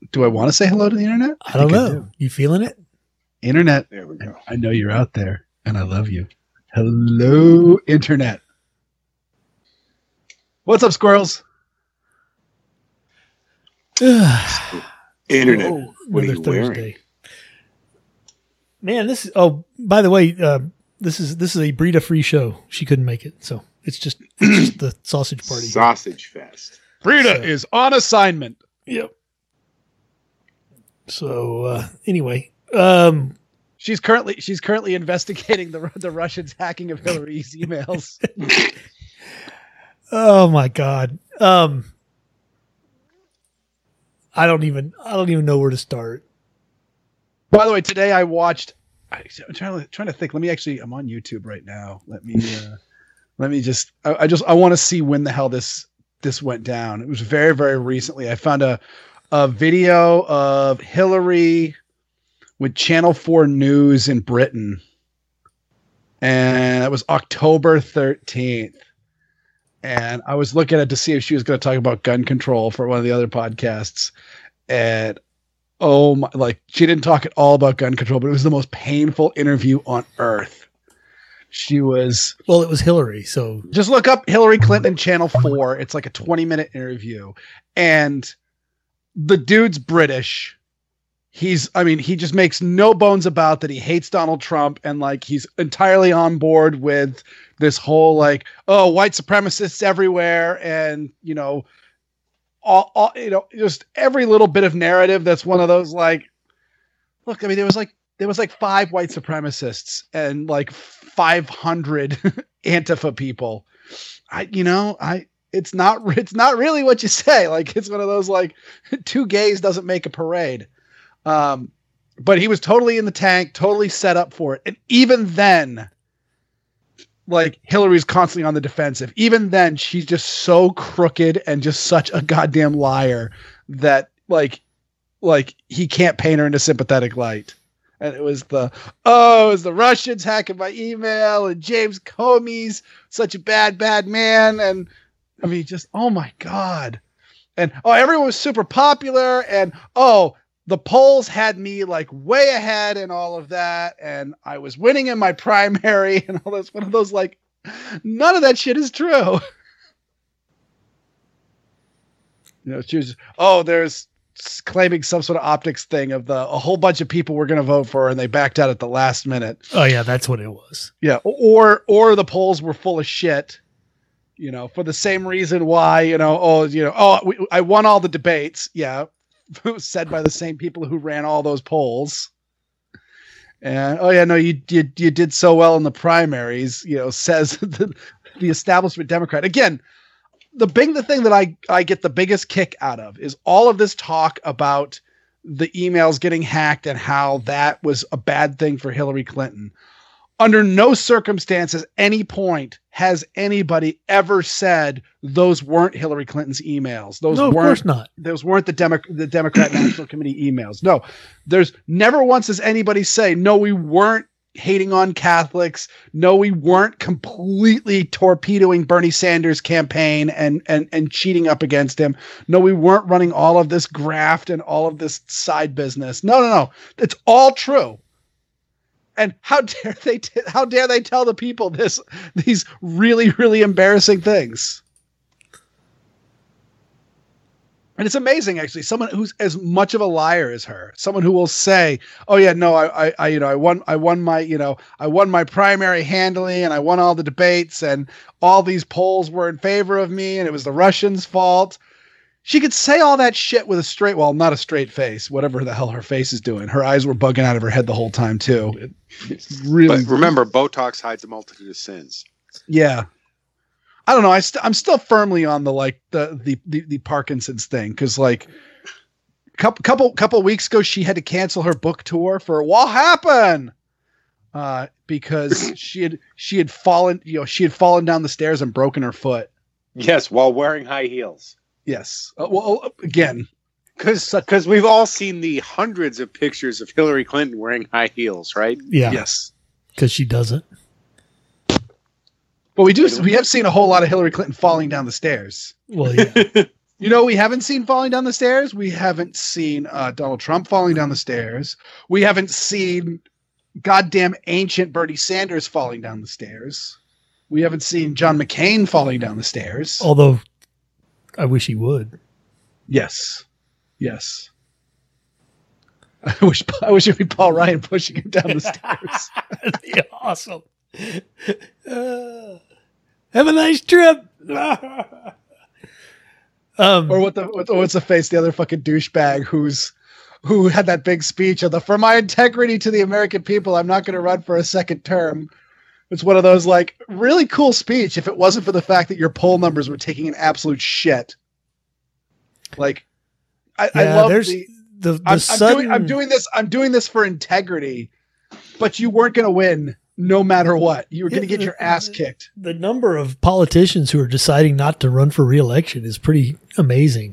Do I want to say hello to the internet? I don't know. You feeling it? Internet. There we go. I know you're out there, and I love you. Hello, internet. What's up, squirrels? Internet. Oh, What are another you Thursday. wearing? Man, this is. Oh, by the way, this is a Brita free show. She couldn't make it, so it's just the sausage party. Sausage Fest. Brita is on assignment. Yep. So anyway, She's currently investigating the Russians hacking of Hillary's emails. oh my God. I don't even know where to start. By the way, today I watched. I'm trying to think. I'm on YouTube right now. Let me just. I want to see when the hell this went down. It was very, very recently. I found a video of Hillary with Channel 4 News in Britain, and it was October 13th. And I was looking at it to see if she was going to talk about gun control for one of the other podcasts, and oh my! Like, she didn't talk at all about gun control, but it was the most painful interview on earth. She was. Well, it was Hillary, so just look up Hillary Clinton Channel 4. It's like a 20-minute interview, and the dude's British. He just makes no bones about that. He hates Donald Trump, and like he's entirely on board with this whole like, oh, white supremacists everywhere, and all just every little bit of narrative that's one of those like, look, I mean, there was like 5 white supremacists and like 500 Antifa people. It's not really what you say. Like, it's one of those like 2 gays doesn't make a parade. But he was totally in the tank, totally set up for it. And even then, like, Hillary's constantly on the defensive. Even then, she's just so crooked and just such a goddamn liar that like he can't paint her in a sympathetic light. And it was the Russians hacking my email, and James Comey's such a bad man. And I mean, just, oh my God. And everyone was super popular, and the polls had me like way ahead and all of that. And I was winning in my primary and all this. One of those, like, none of that shit is true. She was, there's claiming some sort of optics thing of a whole bunch of people were going to vote for her and they backed out at the last minute. Oh yeah, that's what it was. Yeah. Or the polls were full of shit, for the same reason why, I won all the debates. Yeah. Said by the same people who ran all those polls. And you did so well in the primaries, says the establishment Democrat. Again, the thing that I get the biggest kick out of is all of this talk about the emails getting hacked and how that was a bad thing for Hillary Clinton. Under no circumstances, any point has anybody ever said those weren't Hillary Clinton's emails. No, of course not. Those weren't the Democrat National Committee emails. No, there's never once has anybody say, no, we weren't hating on Catholics. No, we weren't completely torpedoing Bernie Sanders' campaign and cheating up against him. No, we weren't running all of this graft and all of this side business. No. It's all true. And how dare they tell the people these really, really embarrassing things? And it's amazing, actually. Someone who's as much of a liar as her, someone who will say, "Oh yeah, no, I won my primary handily, and I won all the debates, and all these polls were in favor of me, and it was the Russians' fault." She could say all that shit with not a straight face, whatever the hell her face is doing. Her eyes were bugging out of her head the whole time too. It's really. But remember, Botox hides a multitude of sins. Yeah. I don't know. I'm still firmly on the Parkinson's thing. Cause like couple weeks ago, she had to cancel her book tour for what happened? Because she had fallen down the stairs and broken her foot. Yes. While wearing high heels. Yes. Again, because we've all seen the hundreds of pictures of Hillary Clinton wearing high heels, right? Yeah. Yes. Because she doesn't. Well, we have seen a whole lot of Hillary Clinton falling down the stairs. Well, yeah. You know, we haven't seen falling down the stairs. We haven't seen Donald Trump falling down the stairs. We haven't seen goddamn ancient Bernie Sanders falling down the stairs. We haven't seen John McCain falling down the stairs. Although, I wish he would. Yes. Yes. I wish it would be Paul Ryan pushing him down the stairs. That'd be awesome. Have a nice trip. Or what's the face? The other fucking douchebag who had that big speech of for my integrity to the American people, I'm not going to run for a second term. It's one of those like really cool speech. If it wasn't for the fact that your poll numbers were taking an absolute shit. Like, I love I'm doing this for integrity, but you weren't going to win no matter what. You were going to get your ass kicked. The number of politicians who are deciding not to run for re-election is pretty amazing.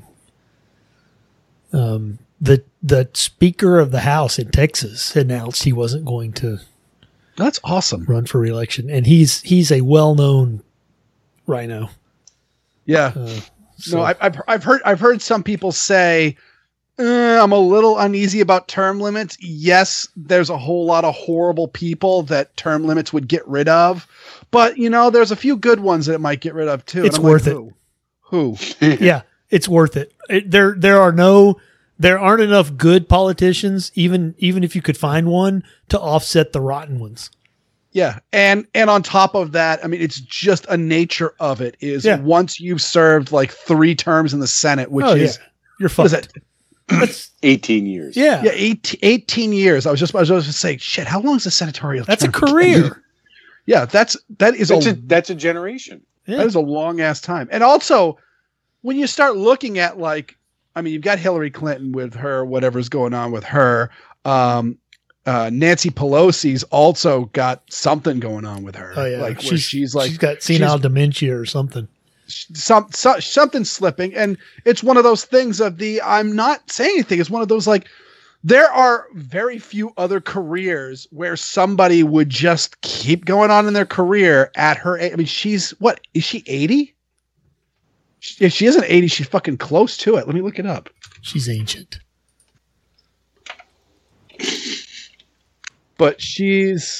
The Speaker of the House in Texas announced he wasn't going to. That's awesome. Run for re-election, and he's a well-known rhino. Yeah. No, I've heard some people say I'm a little uneasy about term limits. Yes, there's a whole lot of horrible people that term limits would get rid of, but there's a few good ones that it might get rid of too. It's worth it. Who? Yeah, it's worth it. There aren't enough good politicians, even if you could find one, to offset the rotten ones. Yeah. And on top of that, I mean, it's just a nature of it is once you've served like 3 terms in the Senate, which you're fucked. That's 18 years. Yeah. Yeah. 18 years. I was just to say, shit, how long is the senatorial term? That's a career. Yeah. That's a generation. Yeah. That is a long ass time. And also when you start looking at you've got Hillary Clinton with her, whatever's going on with her. Nancy Pelosi's also got something going on with her. Oh yeah, like she's got senile dementia or something. Something slipping, and it's one of those things of I'm not saying anything. It's one of those there are very few other careers where somebody would just keep going on in their career at her age. I mean, is she 80? If she isn't 80, she's fucking close to it. Let me look it up. She's ancient. But she's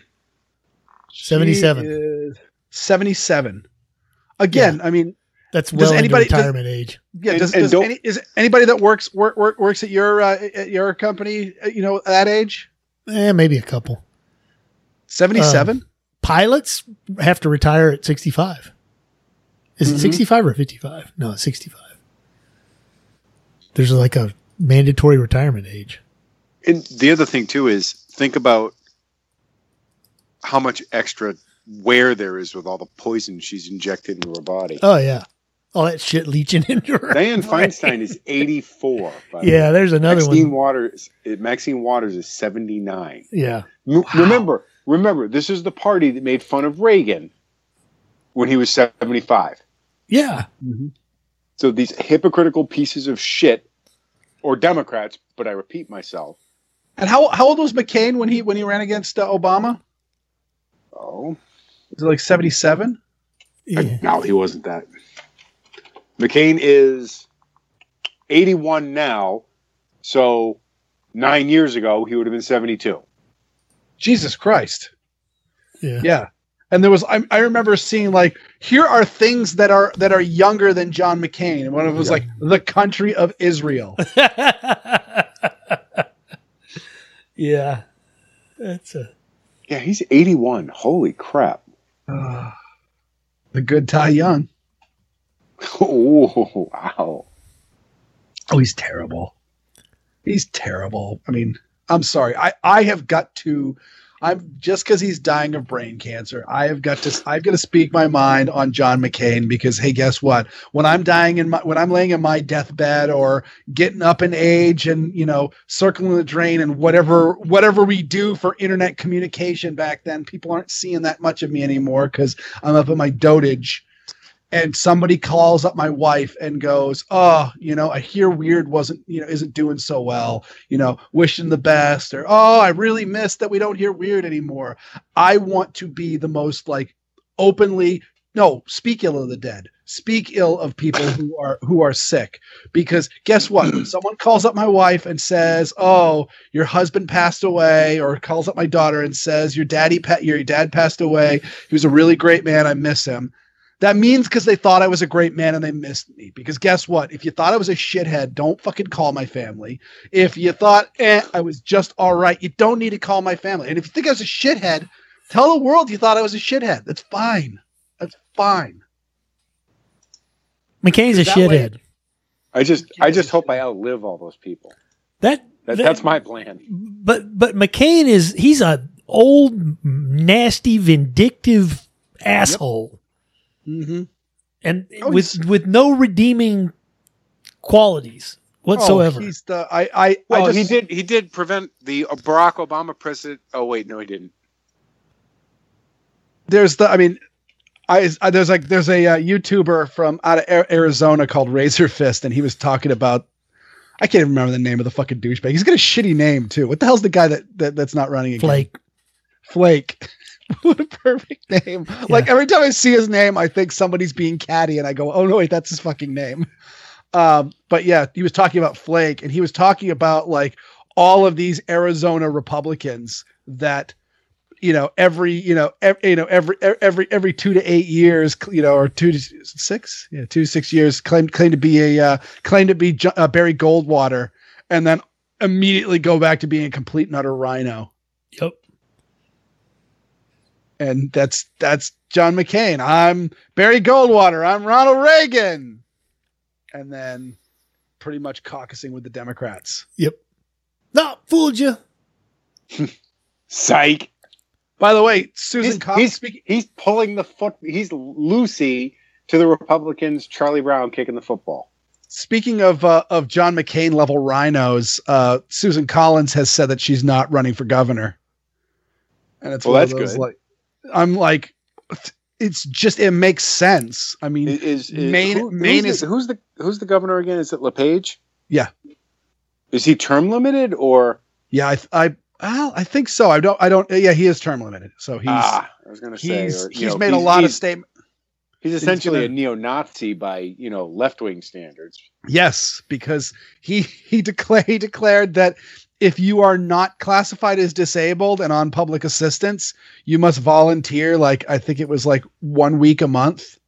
77. 77. Again, I mean, that's well into retirement age. Yeah. Is anybody that works at your company, that age? Maybe a couple. 77. Pilots have to retire at 65. Is it 65 or 55? No, it's 65. There's like a mandatory retirement age. And the other thing too is think about how much extra wear there is with all the poison she's injected into her body. Oh yeah, all that shit leaching into her. Dianne Feinstein is 84. Yeah, there's another one. Maxine Waters is 79. Yeah. Remember, this is the party that made fun of Reagan when he was 75. Yeah. Mm-hmm. So these hypocritical pieces of shit, or Democrats, but I repeat myself. And how old was McCain when he ran against Obama? Oh, was it like 77? Yeah. No, he wasn't that. McCain is 81 now, so 9 years ago he would have been 72. Jesus Christ! Yeah. Yeah. And there was I remember seeing here are things that are younger than John McCain, and one of them was the country of Israel. Yeah, he's 81. Holy crap! The good Ty Young. Oh wow! Oh, he's terrible. He's terrible. I mean, I'm sorry. I have got to. I'm just because he's dying of brain cancer. I've got to speak my mind on John McCain because, hey, guess what? When I'm when I'm laying in my deathbed or getting up in age and, circling the drain and whatever we do for internet communication back then, people aren't seeing that much of me anymore because I'm up in my dotage. And somebody calls up my wife and goes, "Oh, I hear Weird isn't doing so well, wishing the best," or, "Oh, I really miss that we don't hear Weird anymore." I want to be the most openly, no, speak ill of the dead. speak ill of people who are sick, because guess what? When someone calls up my wife and says, "Oh, your husband passed away," or calls up my daughter and says, "Your dad passed away. He was a really great man. I miss him." That means because they thought I was a great man and they missed me. Because guess what? If you thought I was a shithead, don't fucking call my family. If you thought I was just all right, you don't need to call my family. And if you think I was a shithead, tell the world you thought I was a shithead. That's fine. That's fine. McCain's a shithead. I just hope I outlive all those people. That's my plan. But McCain he's a old, nasty, vindictive asshole. Yep. Mm-hmm. And with no redeeming qualities whatsoever. He did prevent the Barack Obama president. Oh wait, no, he didn't. There's a YouTuber from out of Arizona called Razor Fist, and he was talking about, I can't even remember the name of the fucking douchebag. He's got a shitty name too. What the hell's the guy that's not running again? Flake. What a perfect name. Yeah. Like every time I see his name, I think somebody's being catty and I go, oh no, wait, that's his fucking name. But yeah, he was talking about Flake, and he was talking about like all of these Arizona Republicans that, every 2 to 8 years, or 2 to 6, 2 to 6 years claim to be Barry Goldwater, and then immediately go back to being a complete and utter rhino. Yep. And that's John McCain. I'm Barry Goldwater. I'm Ronald Reagan. And then pretty much caucusing with the Democrats. Yep. No, fooled you. Psych. By the way, Susan Collins. He's pulling the foot. He's Lucy to the Republicans. Charlie Brown kicking the football. Speaking of John McCain level rhinos, Susan Collins has said that she's not running for governor. And it's that's good. I'm like, it makes sense. I mean, who's the governor again? Is it LePage? Yeah. Is he term limited or? Yeah, I think so. I don't. Yeah, he is term limited. So he's. I was going to say he's made a lot of statements. He's essentially a neo-Nazi by left-wing standards. Yes, because he declared that if you are not classified as disabled and on public assistance, you must volunteer. Like, I think it was like 1 week a month.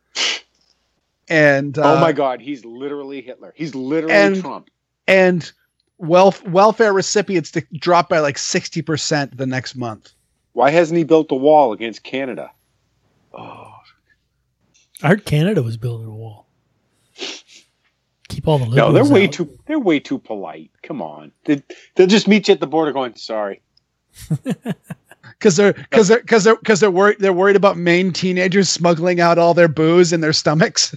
And oh my God, he's literally Hitler. He's literally Trump. And welfare recipients drop by like 60% the next month. Why hasn't he built a wall against Canada? Oh, I heard Canada was building a wall. Keep all the liberals. No, they're way too polite. Come on, they'll just meet you at the border, going sorry. Because they're worried about Maine teenagers smuggling out all their booze in their stomachs.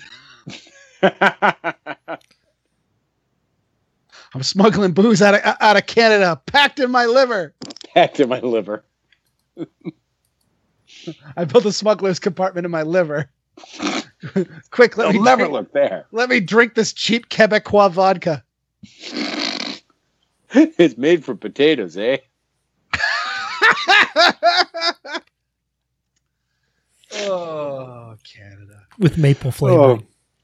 I'm smuggling booze out of Canada, packed in my liver. Packed in my liver. I built a smuggler's compartment in my liver. Quick, let me look there. Let me drink this cheap Quebecois vodka. It's made from potatoes, eh? Oh, Canada. With maple flavoring.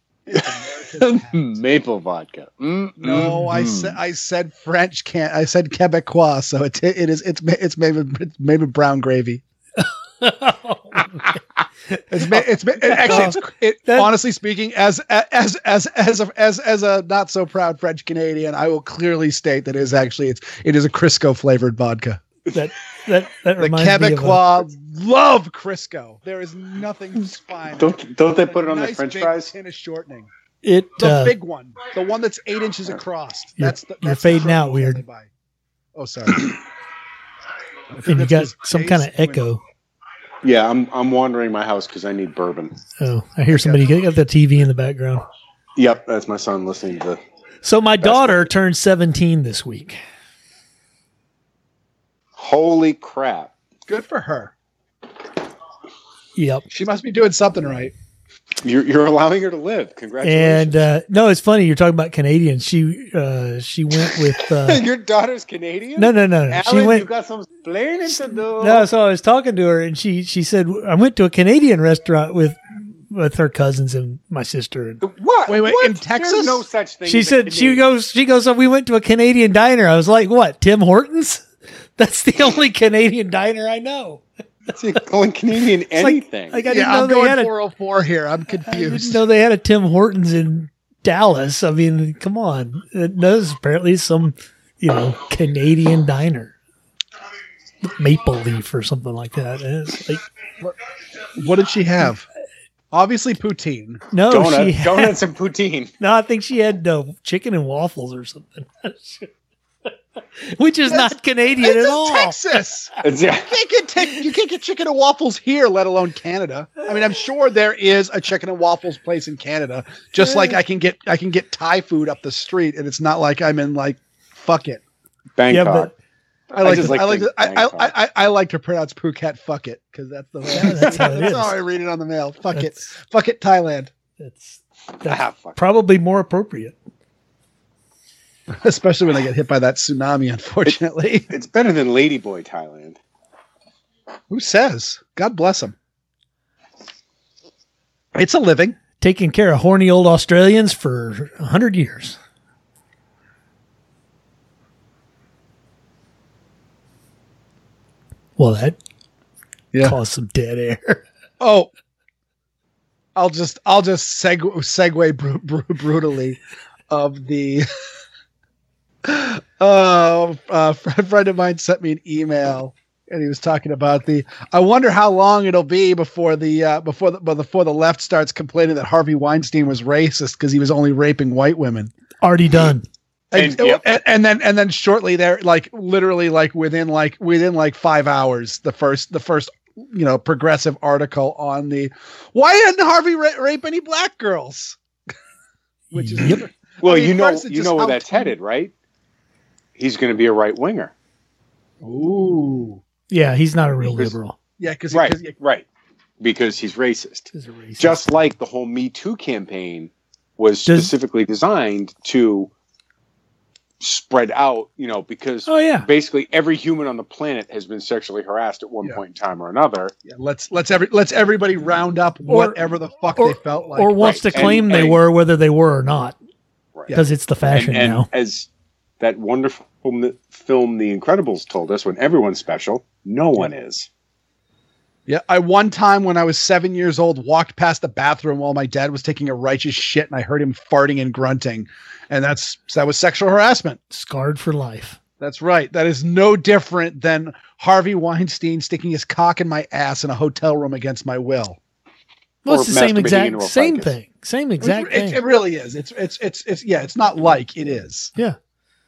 Maple vodka. No, I said French. I said Quebecois, so it's made with brown gravy. Honestly speaking, as a not so proud French Canadian, I will clearly state that it is a Crisco flavored vodka. That the Quebecois love Crisco. There is nothing fine. Don't they put it on their French fries? Tin of shortening. The big one, the one that's 8 inches across. You're fading out weird. Oh, sorry. And you got some kind of echo. Yeah, I'm wandering my house because I need bourbon. Oh, I hear somebody got the TV in the background. Yep, that's my son listening to. So my daughter turned 17 this week. Holy crap! Good for her. Yep, she must be doing something right. You're allowing her to live. Congratulations. And no, it's funny you're talking about Canadians. She went with your daughter's Canadian. No. Alan, she went. You got some explaining to do. No, so I was talking to her, and she said I went to a Canadian restaurant with with her cousins and my sister. And What? Wait, What? in Texas? There's no such thing. she as a said she Canadian. goes. Oh, we went to a Canadian diner. I was like, what? Tim Hortons? That's the only Canadian diner I know. It's like calling Canadian anything. Like I didn't Yeah, know I'm they had going a 404 here. I'm I didn't confused. know they had a Tim Hortons in Dallas. I mean, come on. There's apparently some, Canadian diner. Maple Leaf or something like that. It's like, What did she have? Obviously poutine. no, donuts and poutine. No, I think she had chicken and waffles or something. Which is not Canadian It's at in all. Texas. Yeah. You can't get chicken and waffles here, let alone Canada. I mean, I'm sure there is a chicken and waffles place in Canada, just like I can get Thai food up the street, and it's not like I'm in like fuck it. Bangkok. Yeah, but I like just to, like I like to to, think I like to pronounce Phuket fuck it because that's the that's how it that's is. how I read it on the mail. Fuck That's- it, Thailand. that's Fuck. probably more appropriate. Especially when they get hit by that tsunami. Unfortunately, It's better than Ladyboy Thailand. who says? God bless them. It's a living. Taking care of horny old Australians for 100 years. Well, that Yeah. caused some dead air. Oh, I'll just segue brutally of the. A friend of mine sent me an email, and he was talking about I wonder how long it'll be before the left starts complaining that Harvey Weinstein was racist because he was only raping white women. Already done. And- yep. And then shortly there, like literally within 5 hours, the first progressive article on why didn't Harvey rape any black girls? Which is Yep. Well, I mean, first it's you just know where how that's headed, right? He's going to be a right winger. Ooh, Yeah, he's not a real Because- liberal. yeah, because Right. Because he's racist. He's a racist. Just like the whole Me Too campaign was Does- specifically designed to spread out, because Oh yeah. basically every human on the planet has been sexually harassed at one Yeah. point in time or another. let's everybody round up whatever the fuck they felt like. Or wants Right. to claim And- they and- were, whether they were or not, Right. because it's the fashion And now. as that wonderful film The Incredibles told us, when everyone's special, no one is. Yeah, I one time when I was 7 years old walked past the bathroom while my dad was taking a righteous shit, and I heard him farting and grunting, and that was sexual harassment. Scarred for life. That's right. That is no different than Harvey Weinstein sticking his cock in my ass in a hotel room against my will. Well, Or it's the same masturbating exact into a same ficus. thing. Same exact thing. It really is. It's not like it is. Yeah.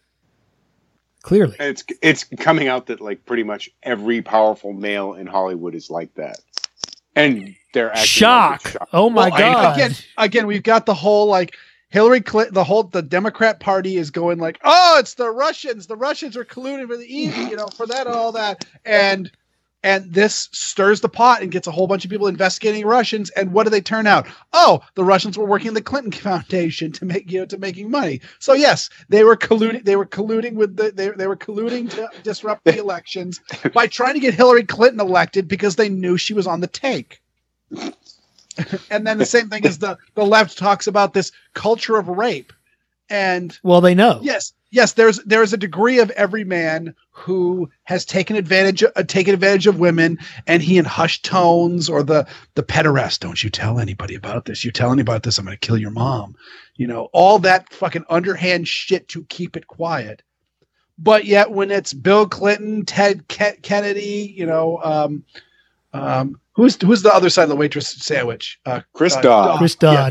Clearly. It's coming out that like pretty much every powerful male in Hollywood is like that, and they're acting like Shock. it's shock. Oh my Well, God. Again, we've got the whole like Hillary Clinton, the Democrat Party is going like, oh, it's the Russians. The Russians are colluding for for that, all that, and this stirs the pot and gets a whole bunch of people investigating Russians. And what do they turn out? Oh, the Russians were working the Clinton Foundation to making money. So yes, they were colluding. They were colluding they were colluding to disrupt the elections by trying to get Hillary Clinton elected because they knew she was on the take. And then the same thing is the left talks about this culture of rape. And Well, they know. yes, there's a degree of every man who has taken advantage of women, and he in hushed tones or the pederast, don't you tell anybody about this. You tell anybody about this, I'm going to kill your mom. All that fucking underhand shit to keep it quiet. But yet when it's Bill Clinton, Ted Kennedy, who's the other side of the waitress sandwich? Chris Dodd. Chris Dodd.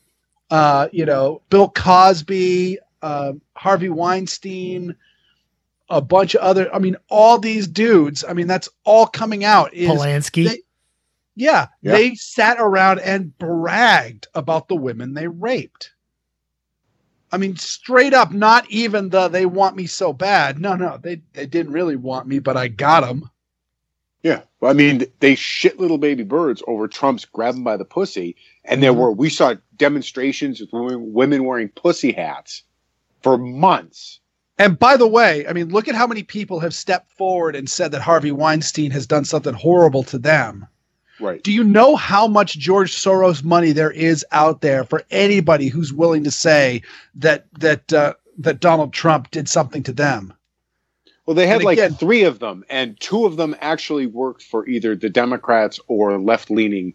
Bill Cosby, Harvey Weinstein, a bunch of other. I mean, all these dudes. I mean, that's all coming out. Polanski. They sat around and bragged about the women they raped. I mean, straight up, not even they want me so bad. No, they didn't really want me, but I got them. Yeah, I mean, they shit little baby birds over Trump's grab him by the pussy, and we saw demonstrations with women wearing pussy hats for months. And by the way, I mean, look at how many people have stepped forward and said that Harvey Weinstein has done something horrible to them. Right. Do you know how much George Soros money there is out there for anybody who's willing to say that Donald Trump did something to them? Well, they had And again, 3 of them, and 2 of them actually worked for either the Democrats or left-leaning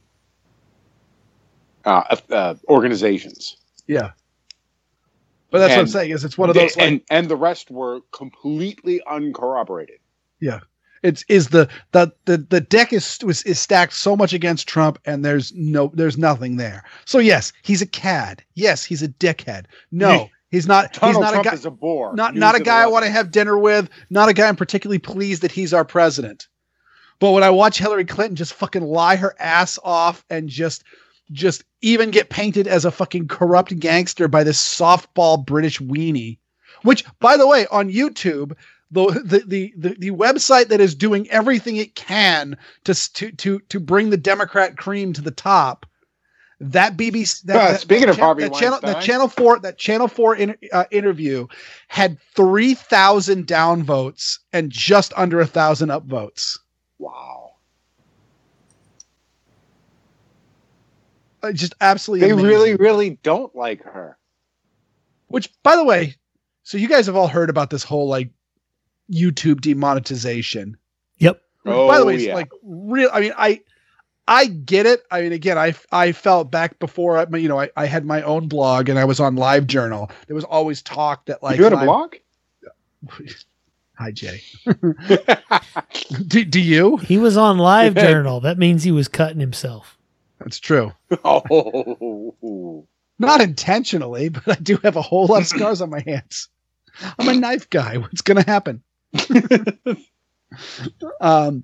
organizations. Yeah. But that's what I'm saying, is it's one of those and the rest were completely uncorroborated. Yeah. Is the deck is stacked so much against Trump, and there's nothing there. So yes, he's a cad. Yes, he's a dickhead. No, he's not. Donald he's not Trump a guy. Is a bore. Not a guy I want to have dinner with. Not a guy I'm particularly pleased that he's our president. But when I watch Hillary Clinton just fucking lie her ass off and just even get painted as a fucking corrupt gangster by this softball British weenie, which, by the way, on YouTube, the website that is doing everything it can to bring the Democrat cream to the top, that BBC speaking of Harvey Weinstein, that Channel 4 interview had 3,000 downvotes and just under 1,000 upvotes. Wow. Just absolutely They amazing. really, really don't like her. Which, by the way, so you guys have all heard about this whole like YouTube demonetization. Yep. By the way, it's yeah. like real. I mean, I get it. I mean, again, I felt back before I had my own blog and I was on LiveJournal. There was always talk that like you had a blog. Hi, Jay. do you? He was on LiveJournal. That means he was cutting himself. That's true. Oh. Not intentionally, but I do have a whole lot of scars on my hands. I'm a knife guy. What's going to happen? I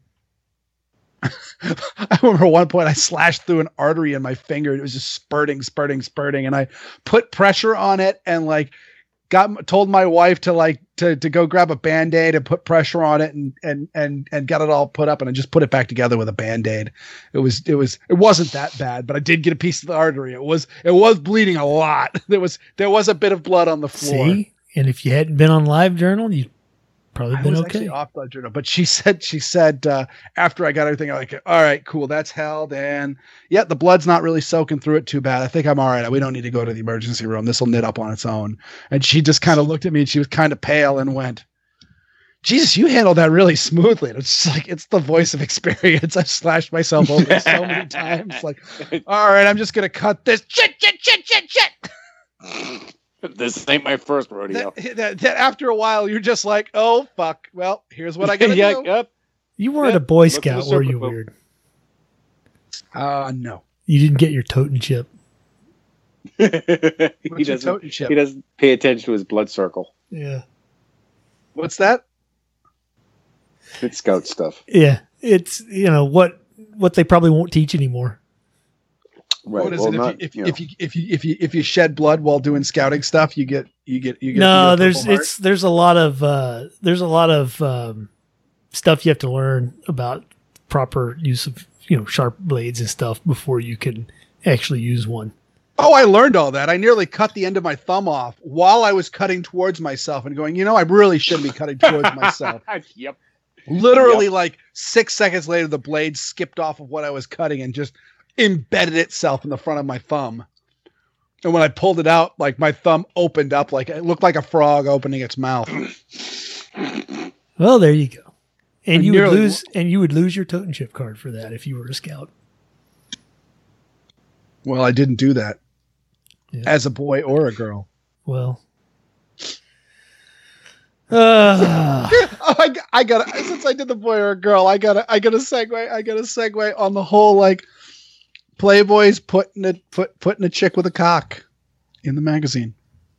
remember at one point I slashed through an artery in my finger. It was just spurting. And I put pressure on it and like told my wife to go grab a Band-Aid and put pressure on it and got it all put up, and I just put it back together with a Band-Aid. It wasn't that bad, but I did get a piece of the artery. It was bleeding a lot. There was a bit of blood on the floor. See? And if you hadn't been on LiveJournal, you'd probably been okay. Actually off LiveJournal, but she said after I got everything, I'm like, all right, cool, that's held, and yeah, the blood's not really soaking through it too bad. I think I'm all right. We don't need to go to the emergency room. This will knit up on its own. And she just kind of looked at me and she was kind of pale and went, Jesus, you handled that really smoothly. And it's just like, it's the voice of experience. I've slashed myself over so many times. Like, all right, I'm just gonna cut this shit. This ain't my first rodeo. That after a while, you're just like, oh, fuck. Well, here's what I got to do. Yep. You weren't a Boy Scout, were you, weird? No. You didn't get your totem chip. He doesn't pay attention to his blood circle. Yeah. What's that? It's Scout stuff. Yeah. It's, what they probably won't teach anymore. Right. What is it? If you shed blood while doing scouting stuff, you get. No, there's a lot of stuff you have to learn about proper use of sharp blades and stuff before you can actually use one. Oh, I learned all that. I nearly cut the end of my thumb off while I was cutting towards myself and going, I really shouldn't be cutting towards myself. Yep. Literally, like 6 seconds later, the blade skipped off of what I was cutting and just embedded itself in the front of my thumb. And when I pulled it out, like my thumb opened up, like it looked like a frog opening its mouth. Well, there you go. And you would lose your totem chip card for that if you were a scout. Well, I didn't do that as a boy or a girl. Well, I got since I did the boy or a girl, I got a segue on the whole like Playboy's putting a chick with a cock in the magazine.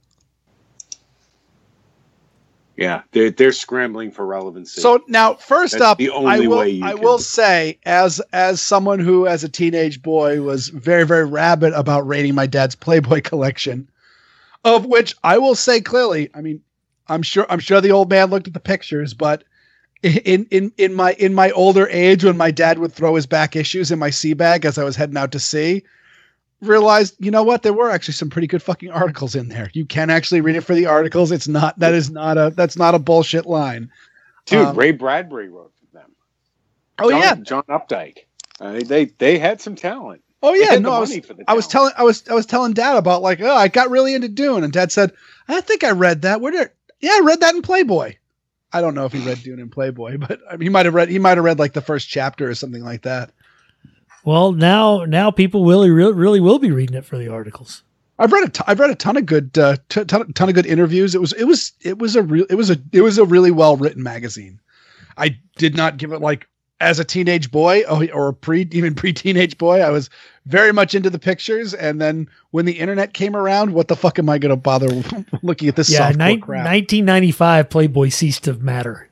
Yeah, they're scrambling for relevancy. So now, first That's up, the only I will say, as someone who, as a teenage boy, was very, very rabid about raiding my dad's Playboy collection, of which I will say clearly, I mean, I'm sure the old man looked at the pictures, but in my older age, when my dad would throw his back issues in my sea bag as I was heading out to sea, realized, you know what, there were actually some pretty good fucking articles in there. You can actually read it for the articles. That's not a bullshit line. Dude, Ray Bradbury wrote for them. Oh, John Updike. They had some talent. Oh They yeah, had no, the I money was for the I was talent. telling I was telling Dad about like, oh, I got really into Dune, and Dad said, I think I read that. Yeah, I read that in Playboy. I don't know if he read Dune in Playboy, but I mean, he might have read like the first chapter or something like that. Well, now people really will be reading it for the articles. I've read a ton of good ton of good interviews. It was a really well written magazine. I did not give it like as a teenage boy or even pre-teenage boy. I was very much into the pictures, and then when the internet came around, what the fuck am I going to bother looking at this softcore crap? 1995 Playboy ceased to matter.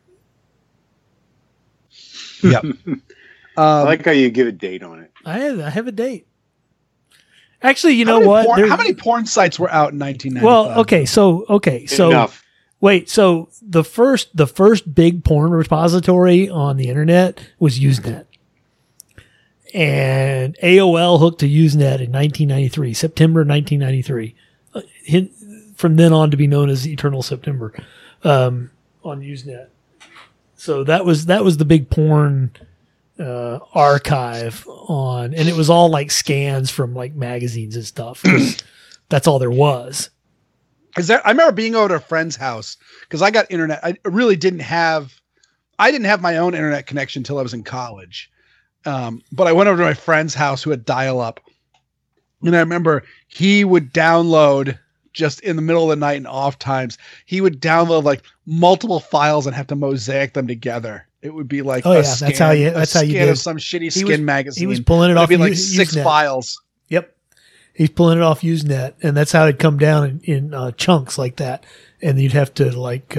Yep. I like how you give a date on it. I have a date. Actually, you know what? How many porn sites were out in 1995? Well, so Enough. wait, so the first big porn repository on the internet was Usenet. And AOL hooked to Usenet in 1993, September 1993. From then on to be known as Eternal September on Usenet. So that was the big porn archive on, and it was all like scans from like magazines and stuff. 'Cause that's all there was. I remember being over at a friend's house because I got internet. I didn't have my own internet connection until I was in college. But I went over to my friend's house who had dial up, and I remember he would download just in the middle of the night and off times. He would download like multiple files and have to mosaic them together. It would be like, that's how you did of some shitty skin magazine. He was pulling it off. It'd be like 6 Usenet. files. Yep. He's pulling it off Usenet, and that's how it'd come down in chunks like that. And you'd have to like,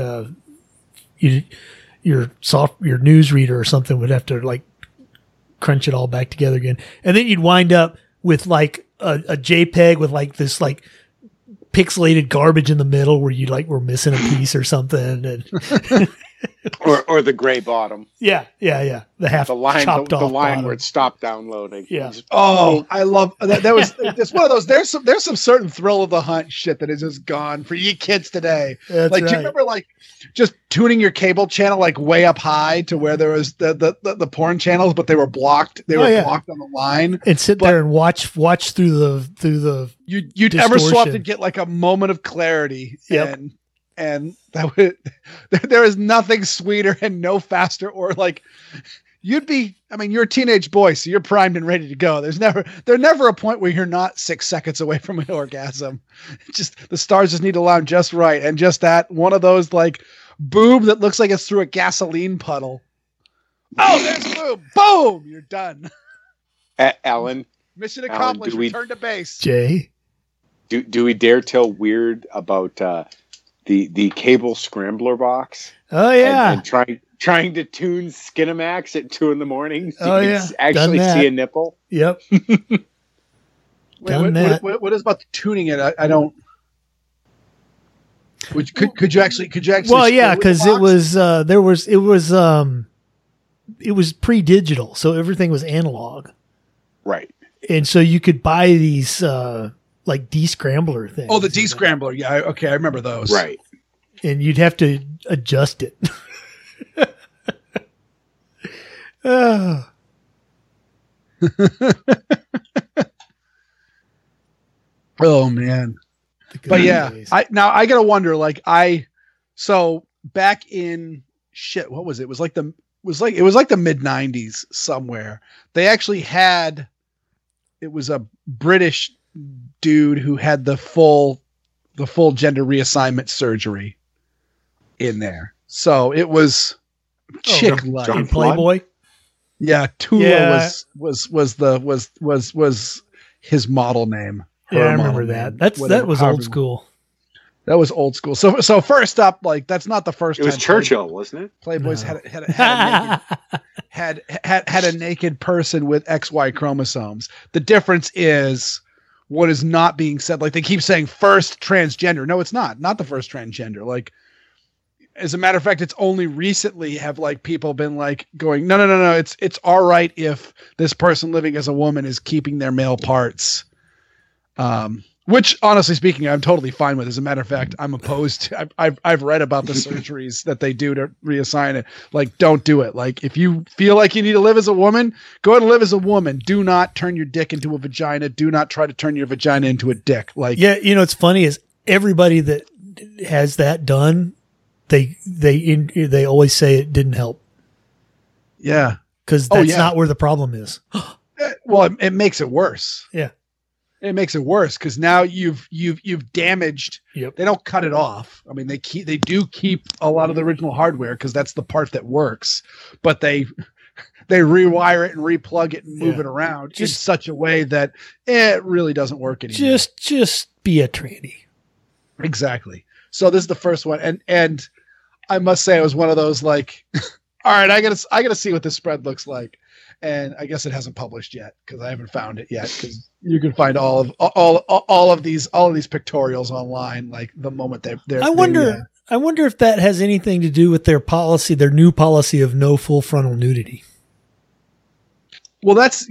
your newsreader or something would have to like crunch it all back together again. And then you'd wind up with like a JPEG with like this like pixelated garbage in the middle where you like were missing a piece or something. And or the gray bottom. Yeah. The half The line, chopped the off line bottom. where it stopped downloading. Yeah. Oh, I love that. That was it's one of those. There's some certain thrill of the hunt shit that is just gone for you kids today. That's like, do you right. remember like just tuning your cable channel like way up high to where there was the porn channels, but they were blocked. They were blocked on the line. And sit there and watch through the You'd ever so distortion. often get like a moment of clarity. Yep. And that would there is nothing sweeter and no faster or like you're a teenage boy, so you're primed and ready to go. There's never a point where you're not 6 seconds away from an orgasm. It's just the stars just need to line just right. And just that one of those like boob that looks like it's through a gasoline puddle. Oh, there's boob. Boom. You're done. Alan, Mission accomplished. Return to base. Jay. do we dare tell weird about the cable scrambler box? Oh yeah. And trying to tune Skinamax at 2 a.m. So you can Done actually that. see a nipple. Yep. What is about tuning it? I don't. Could you actually? Well, yeah, screw with because the box? it was pre-digital, so everything was analog, Right. and so you could buy these like descrambler things. Oh, the descrambler. Yeah. Okay, I remember those. Right. and you'd have to adjust it. Oh. Oh man. But yeah, I gotta wonder. So back in what was it? It was like the mid '90s somewhere. They actually had. It was a British dude who had the full gender reassignment surgery in there. So it was chick like in Playboy. Yeah, Tula was his model name. Yeah, I Her remember model that. name, That whatever, was however old school. That was old school. So first up, like that's not the first It was time Churchill, wasn't it? Playboys No. had a naked person with XY chromosomes. The difference is what is not being said. Like they keep saying first transgender. No, it's not the first transgender. Like, as a matter of fact, it's only recently have like people been like going, no. It's all right if this person living as a woman is keeping their male parts. Which, honestly speaking, I'm totally fine with. As a matter of fact, I'm opposed to. I've read about the surgeries that they do to reassign it. Like, don't do it. Like, if you feel like you need to live as a woman, go ahead and live as a woman. Do not turn your dick into a vagina. Do not try to turn your vagina into a dick. Like, Yeah, it's funny is everybody that has that done, they always say it didn't help yeah. because that's not where the problem is. Well, it makes it worse. Yeah. It makes it worse because now you've damaged. Yep. They don't cut it off. I mean, they do keep a lot of the original hardware because that's the part that works, but they rewire it and replug it and move it around in such a way that it really doesn't work anymore. Just be a tranny. Exactly. So this is the first one, and I must say it was one of those like, all right, I gotta see what this spread looks like. And I guess it hasn't published yet because I haven't found it yet. Because you can find all of these pictorials online. Like the moment they're. I wonder if that has anything to do with their new policy of no full frontal nudity. Well, that's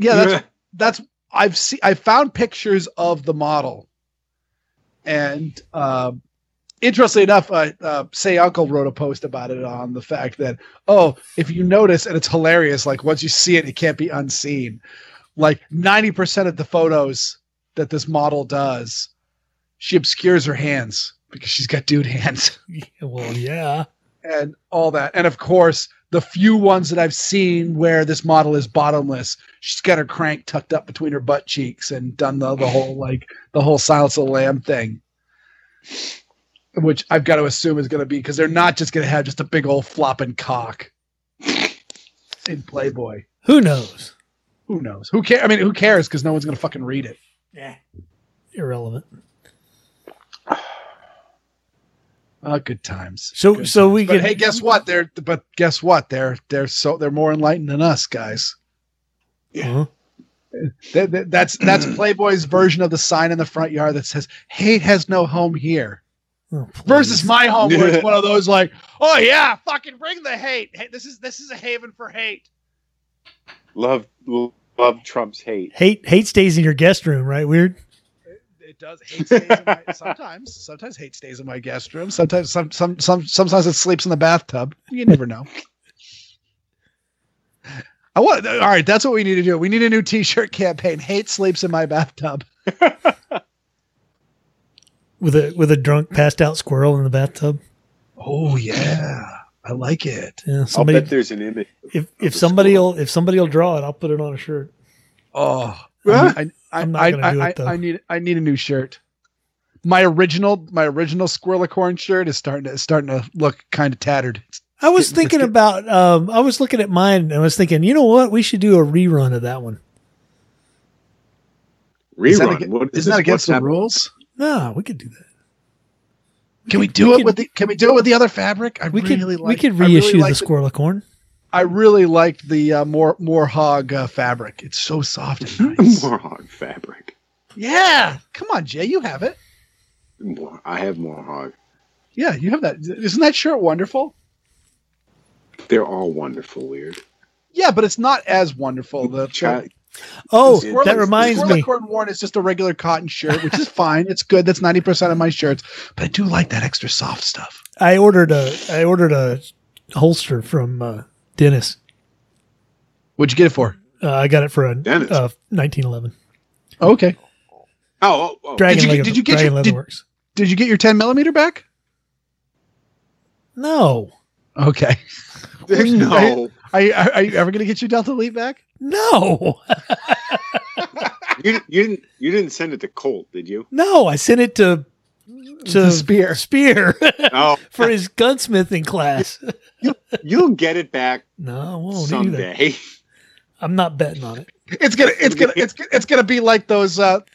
I found pictures of the model, and interestingly enough, Say Uncle wrote a post about it on the fact that, if you notice, and it's hilarious, like once you see it, it can't be unseen. Like 90% of the photos that this model does, she obscures her hands because she's got dude hands. Well, yeah. And all that. And of course, the few ones that I've seen where this model is bottomless, she's got her crank tucked up between her butt cheeks and done the whole Silence of the Lamb thing. Which I've got to assume is going to be because they're not just going to have just a big old flopping cock in Playboy. Who knows? Who knows? Who cares? I mean, who cares? Because no one's going to fucking read it. Yeah, irrelevant. Good times. Hey, guess what? They're more enlightened than us, guys. Yeah. That's Playboy's version of the sign in the front yard that says "Hate has no home here." Oh, versus my home where it's one of those like, oh yeah, fucking bring the hate. Hey, this is a haven for hate. Love Trump's hate. Hate stays in your guest room, right? Weird. It does. Hate stays in my, sometimes hate stays in my guest room. Sometimes sometimes it sleeps in the bathtub. You never know. All right, that's what we need to do. We need a new t-shirt campaign. Hate sleeps in my bathtub. With a drunk, passed out squirrel in the bathtub. Oh yeah, I like it. Yeah, I'll bet there's an image. If somebody'll draw it, I'll put it on a shirt. Oh, I'm not gonna do it though. I need a new shirt. My original Squirrelicorn shirt is starting to look kind of tattered. I was thinking about. I was looking at mine and I was thinking, you know what? We should do a rerun of that one. Rerun? Isn't that against the rules? No, we could do that. Can we do it with the other fabric? We could reissue the Squirrelicorn. I really liked the Moorhog fabric. It's so soft and nice. Moorhog fabric. Yeah, come on, Jay, you have it. I have Moorhog. Yeah, you have that. Isn't that shirt wonderful? They're all wonderful, Weird. Yeah, but it's not as wonderful. That reminds me. Squirrelicorn worn is just a regular cotton shirt, which is fine. It's good. That's 90% of my shirts, but I do like that extra soft stuff. I ordered a holster from Dennis. What'd you get it for? I got it for a Dennis. 1911. Okay. Oh. Dragon Leatherworks. Did you get your 10mm back? No. Okay. No. Are you ever going to get your Delta Elite back? No. You didn't send it to Colt, did you? No, I sent it to Spear Oh. for his gunsmithing class. You'll get it back. No, I won't someday. Either. I'm not betting on it. It's gonna be like those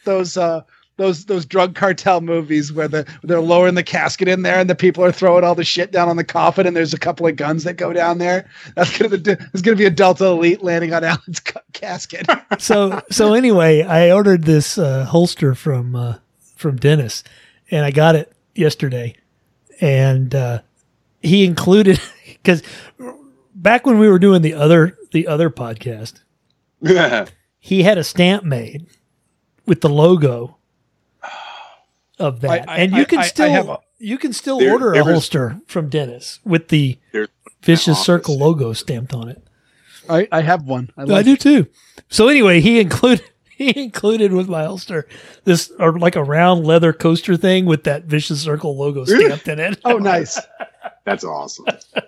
drug cartel movies where they're lowering the casket in there and the people are throwing all the shit down on the coffin and there's a couple of guns that go down there. It's gonna be a Delta Elite landing on Alan's casket. So anyway, I ordered this holster from Dennis, and I got it yesterday, and he included because back when we were doing the other podcast, he had a stamp made with the logo of that, I and you can I still have a- you can still There- order there a was- holster from Dennis with the There's Vicious office. Circle logo stamped on it. I have one. I do too. So anyway, he included with my holster this or like a round leather coaster thing with that Vicious Circle logo stamped in it. Oh, nice. That's awesome.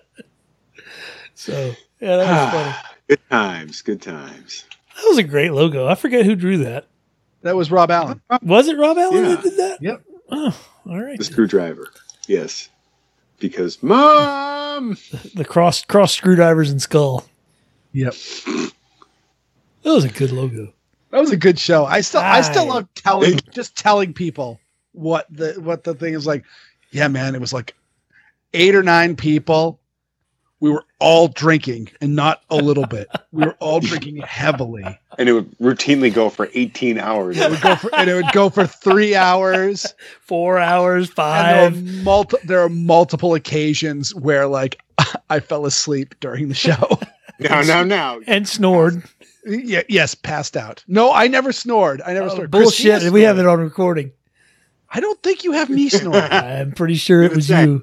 So yeah, that was funny. Good times. Good times. That was a great logo. I forget who drew that. That was Rob Allen. Was it Rob Allen Yeah. that did that? Yep. Oh, all right. The screwdriver. Yes. Because Mom. The cross screwdrivers and skull. Yep. That was a good logo. That was a good show. I still Aye. love telling people what the thing is like. Yeah, man, it was like 8 or 9 people. We were all drinking and not a little bit. We were all drinking heavily. And it would routinely go for 18 hours. It would go for 3 hours. 4 hours, And 5. there are multiple occasions where like I fell asleep during the show. Now. And snored. Yeah, yes, passed out. No, I never snored. I never snored. Bullshit. Christina We have it snored. on recording. I don't think you have me snoring. I'm pretty sure it was you.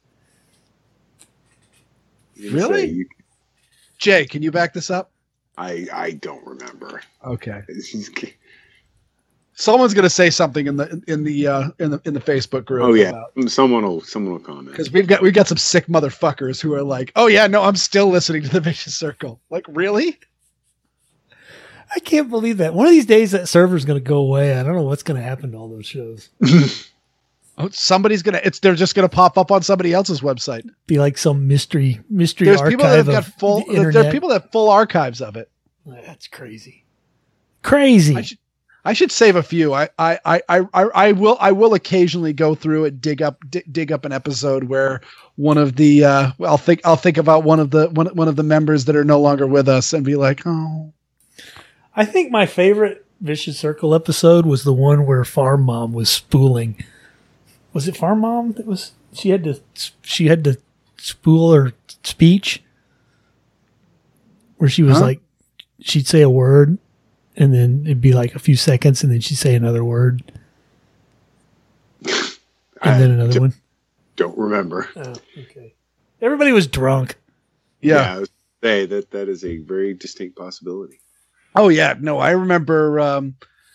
Really? Jay, can you back this up? I don't remember. Okay. Someone's gonna say something in the Facebook group. Oh yeah, someone will comment. Because we've got some sick motherfuckers who are like, oh yeah, no, I'm still listening to the Vicious Circle. Like, really? I can't believe that. One of these days that server's going to go away. I don't know what's going to happen to all those shows. Oh, they're just gonna pop up on somebody else's website. Be like some mystery There's archive people that have got of full. the internet. There are people that have full archives of it. That's crazy. Crazy. I should save a few. I will occasionally go through and dig up an episode where one of the I'll think about one of the members that are no longer with us and be like, oh. I think my favorite Vicious Circle episode was the one where Farm Mom was spooling. Was it Farm Mom that was she had to spool her speech where she was like she'd say a word and then it'd be like a few seconds and then she'd say another word and then another one. Don't remember. Oh, okay. Everybody was drunk. Yeah. I would say that is a very distinct possibility. Oh yeah. No, I remember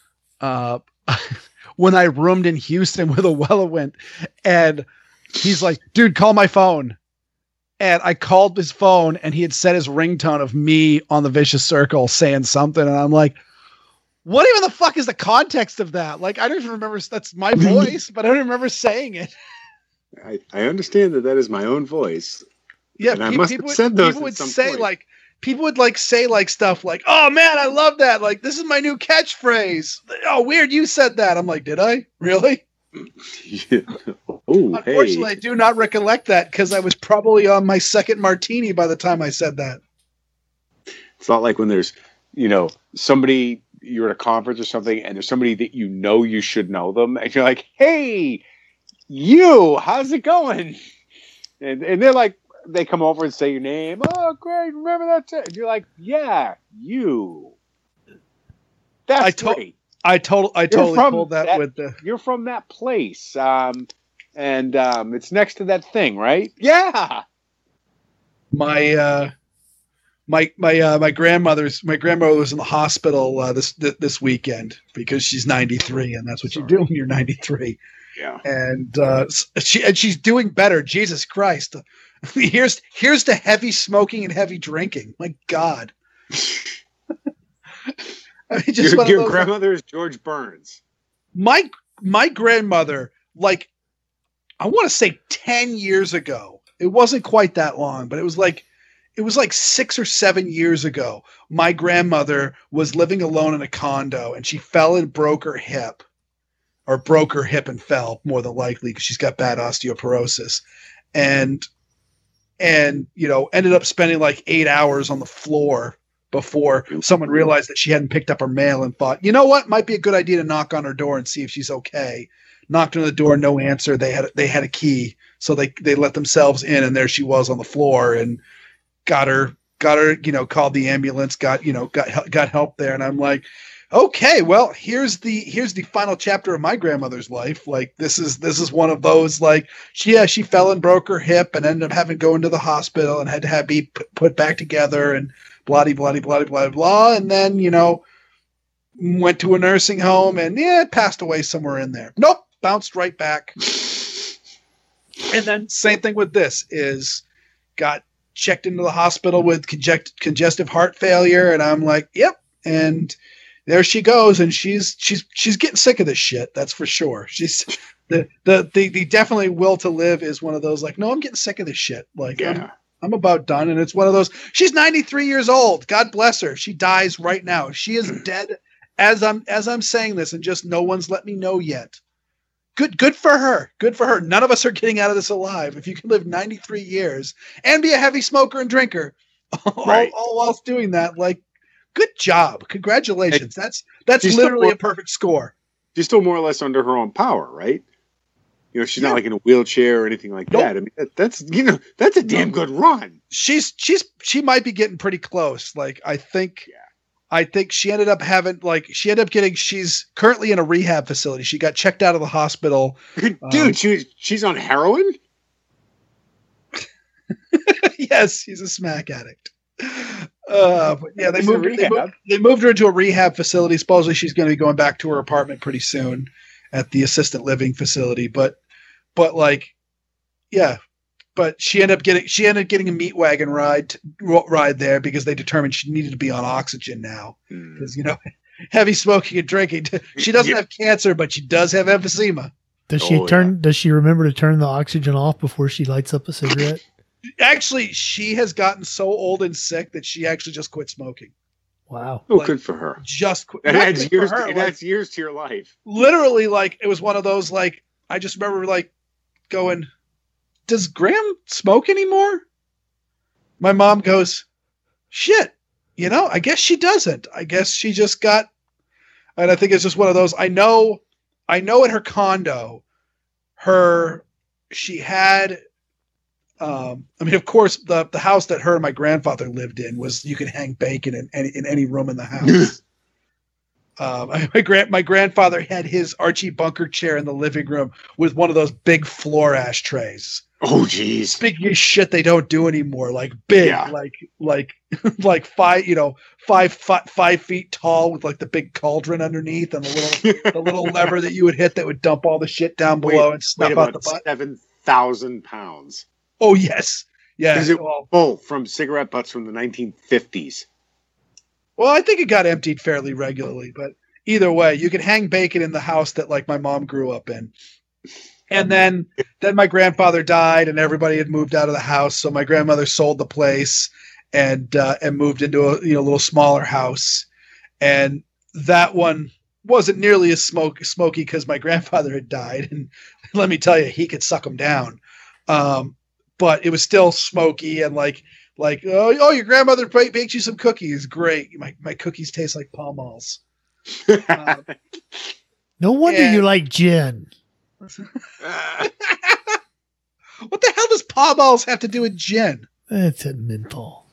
when I roomed in Houston with Went, and he's like, dude, call my phone. And I called his phone and he had set his ringtone of me on the Vicious Circle saying something. And I'm like, what even the fuck is the context of that? Like, I don't even remember. That's my voice, but I don't remember saying it. I understand that is my own voice. Yeah. And I must have said those people would at some say point. like, people would like say like stuff like, oh man, I love that. Like, this is my new catchphrase. Oh, weird. You said that. I'm like, did I really? Yeah. Oh, Unfortunately, hey. I do not recollect that because I was probably on my second martini by the time I said that. It's not like when there's, somebody, you're at a conference or something, and there's somebody that you should know them, and you're like, hey, how's it going? And they're like, they come over and say your name. Oh, great. Remember that? And you're like, yeah, you. That's great. I totally pulled that with the. You're from that place. And it's next to that thing, right? Yeah. My grandmother was in the hospital this weekend because she's 93, and that's what you do when you're 93. Yeah. And she's doing better. Jesus Christ. Here's to heavy smoking and heavy drinking. My God. I mean, just your grandmother is George Burns. My grandmother, like, I want to say 10 years ago. It wasn't quite that long, but it was like 6 or 7 years ago. My grandmother was living alone in a condo, and she fell and broke her hip and fell, more than likely, because she's got bad osteoporosis, and ended up spending like 8 hours on the floor before someone realized that she hadn't picked up her mail and thought, you know what, might be a good idea to knock on her door and see if she's okay. Knocked on the door, no answer. They had a key, so they let themselves in, and there she was on the floor, and got her, called the ambulance, got help there. And I'm like, Okay, well, here's the final chapter of my grandmother's life. Like this is one of those like she fell and broke her hip and ended up having to go into the hospital and had to have be put back together and blah blah blah blah blah blah, and then went to a nursing home and passed away somewhere in there. Nope, bounced right back. And then same thing with this is got checked into the hospital with congestive heart failure, and I'm like, yep, and there she goes, and she's getting sick of this shit. That's for sure. She's the definitely will to live is one of those like, no, I'm getting sick of this shit. Like, yeah. I'm about done. And it's one of those. She's 93 years old. God bless her. She dies right now. She is dead as I'm saying this, and just no one's let me know yet. Good for her. Good for her. None of us are getting out of this alive. If you can live 93 years and be a heavy smoker and drinker, right. all whilst doing that, like. Good job. Congratulations. That's literally a perfect score. She's still more or less under her own power, right? She's not like in a wheelchair or anything like that. I mean, that's a damn good run. She might be getting pretty close. Like, I think she ended up she's currently in a rehab facility. She got checked out of the hospital. Dude, she's on heroin? Yes, she's a smack addict. But yeah, they moved her into a rehab facility. Supposedly she's going to be going back to her apartment pretty soon at the assisted living facility. But she ended up getting a meat wagon ride there because they determined she needed to be on oxygen now because heavy smoking and drinking. She doesn't have cancer, but she does have emphysema. Does she remember to turn the oxygen off before she lights up a cigarette? Actually, she has gotten so old and sick that she actually just quit smoking. Wow. Oh, good for her. Just quit. It adds years to your life. Literally, like, it was one of those, like, I just remember, like, going, does Graham smoke anymore? My mom goes, shit, I guess she doesn't. I guess she just got, and I think it's just one of those, I know at her condo, she had, of course, the house that her and my grandfather lived in was you could hang bacon in any room in the house. My grandfather had his Archie Bunker chair in the living room with one of those big floor ashtrays. Oh, geez. Big shit they don't do anymore. Like big, like 5 feet tall with like the big cauldron underneath and the little lever that you would hit that would dump all the shit down below and snuff out the butt. 7,000 pounds. Oh, yes. Yeah. Is it full from cigarette butts from the 1950s? Well, I think it got emptied fairly regularly, but either way, you could hang bacon in the house that like my mom grew up in. And then my grandfather died and everybody had moved out of the house. So my grandmother sold the place and moved into a little smaller house. And that one wasn't nearly as smoky because my grandfather had died. And let me tell you, he could suck them down. But it was still smoky and like your grandmother baked you some cookies. Great. My cookies taste like Pall Malls. No wonder you like gin. What the hell does Pall Malls have to do with gin? It's a menthol.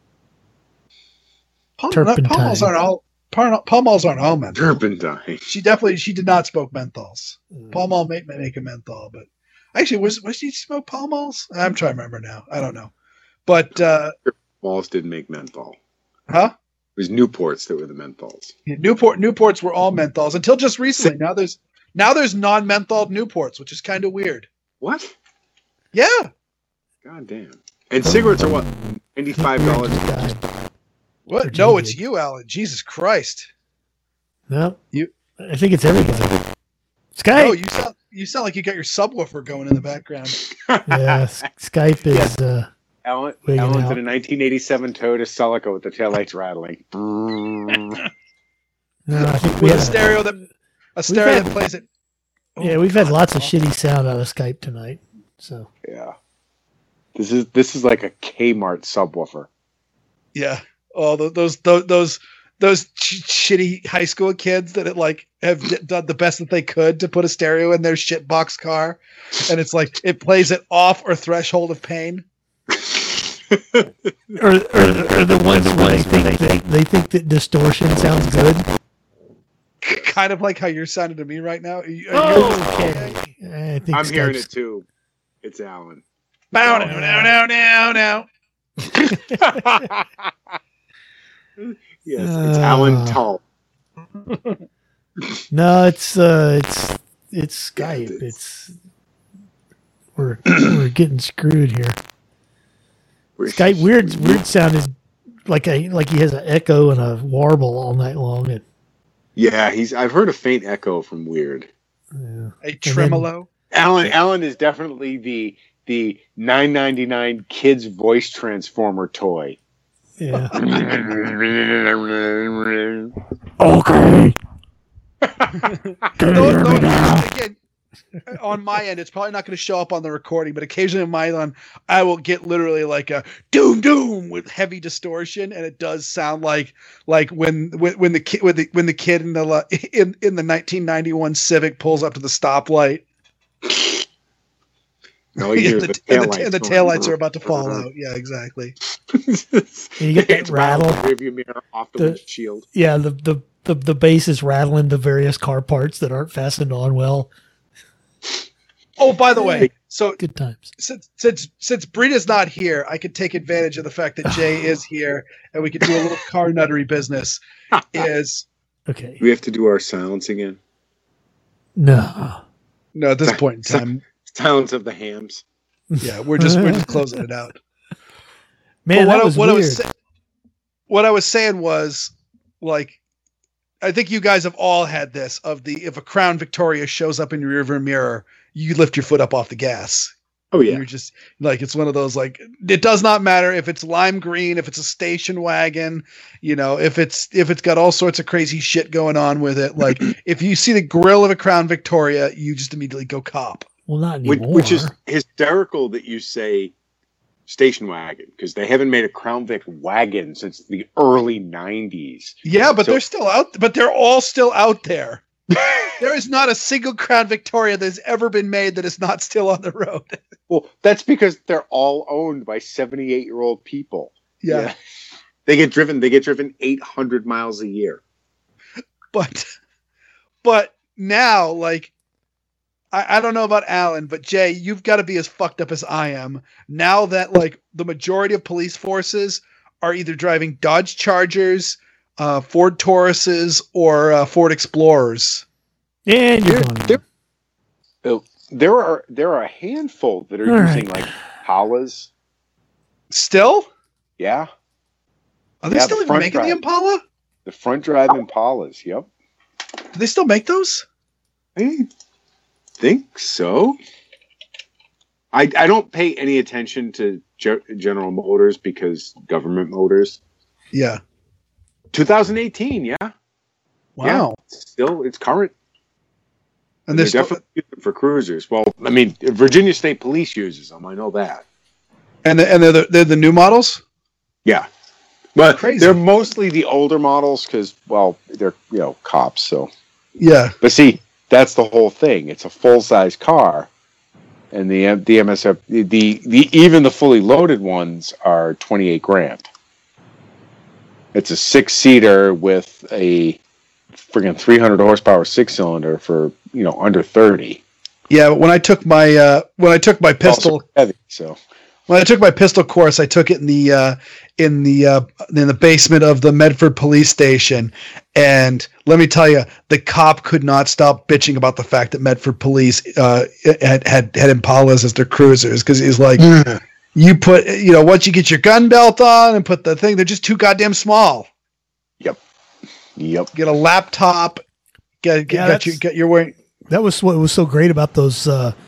Pall Malls aren't all menthol. Turpentine. She did not smoke menthols. Pall Mall may make a menthol, but actually, was she smoke Pall Malls? I'm trying to remember now. I don't know. But Malls didn't make menthol. Huh? It was Newports that were the menthols. Yeah, Newports were all menthols until just recently. Now there's non-mentholed Newports, which is kind of weird. What? Yeah. God damn. And cigarettes are what? $95. What? No, it's you, Alan. Jesus Christ. No. I think it's everything. Skype. No, you sound like you got your subwoofer going in the background. Yeah, Skype is Alan's in a 1987 Toyota Celica with the taillights rattling. No, I think we have a stereo that plays it. Yeah, we've had lots of shitty sound out of Skype tonight. So yeah, this is like a Kmart subwoofer. Yeah. Oh, those shitty high school kids that have done the best that they could to put a stereo in their shitbox car, and it's like it plays it off or Threshold of Pain. or the ones where they think that distortion sounds good. kind of like how you're sounding to me right now. Okay. I think I'm hearing Skype's- it too. It's Alan. Bow now. Yes, it's Alan Tull. No, it's Skype. It's we're getting screwed here. Skype weird sound is like he has an echo and a warble all night long. And, Yeah, I've heard a faint echo from Weird. A tremolo. Alan is definitely the $9.99 kids voice transformer toy. yeah. Okay. Again, on my end, it's probably not going to show up on the recording, but occasionally on my end, I will get literally like a doom doom with heavy distortion, and it does sound like when the kid in the 1991 Civic pulls up to the stoplight. No, you hear and the taillights are about to fall out. Yeah, exactly. You get that rattle. Rearview mirror off the windshield. Yeah, the bass is rattling the various car parts that aren't fastened on well. Oh, by the way, so Good times. since Brita's not here, I could take advantage of the fact that Jay is here, and we could do a little car nuttery business. Okay. We have to do our silence again. No. At this point in time, Silence of the hams. yeah, we're just closing it out. Man, But that was weird. what I was saying was, like, I think you guys have all had this if a Crown Victoria shows up in your rearview mirror, you lift your foot up off the gas. Oh yeah. You're just like, it's one of those, like, it does not matter if it's lime green, if it's a station wagon, if it's got all sorts of crazy shit going on with it. Like, if you see the grill of a Crown Victoria, you just immediately go cop. Well, not anymore. Which is hysterical that you say station wagon, because they haven't made a Crown Vic wagon since the early 90s. Yeah, but they're still out. But they're all still out there. There is not a single Crown Victoria that's ever been made that is not still on the road. Well, that's because they're all owned by 78-year-old people. Yeah. They get driven 800 miles a year. But now, like, I don't know about Alan, but Jay, you've got to be as fucked up as I am now that, like, the majority of police forces are either driving Dodge Chargers, Ford Tauruses, or Ford Explorers. And you're gone. There are a handful that are All using right. like Impalas. Still? Yeah. Are they Yeah, still the even front making the drive. Impala? The front drive Impalas. Yep. Do they still make those? I think so. I don't pay any attention to General Motors because government motors. Yeah. 2018, yeah. Wow. Yeah, it's current. And they're they're definitely using them for cruisers. Well, I mean, Virginia State Police uses them. I know that. and they're the new models? Yeah. But Crazy. they're mostly the older models because, well, they're, cops. So, Yeah. but see, that's the whole thing. It's a full-size car. And the MSF, even the fully loaded ones are $28,000. It's a 6-seater with a friggin' 300 horsepower 6-cylinder for under 30. Yeah, but when I took my pistol Also heavy, so when I took my pistol course, I took it in the basement of the Medford police station, and let me tell you, the cop could not stop bitching about the fact that Medford police had Impalas as their cruisers, because he's like, you put once you get your gun belt on and put the thing, they're just too goddamn small. Yep. Get a laptop. Get your wearing. That was what was so great about those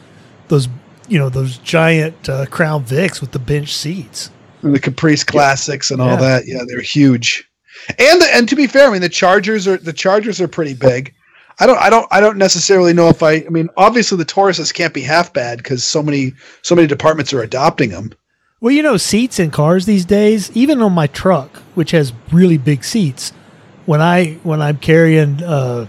giant Crown Vics with the bench seats. And the Caprice Classics and all Yeah. that. Yeah, they're huge. And to be fair, I mean the Chargers are pretty big. I don't necessarily know if I mean obviously the Tauruses can't be half bad because so many departments are adopting them. Well, seats in cars these days, even on my truck, which has really big seats, when I'm carrying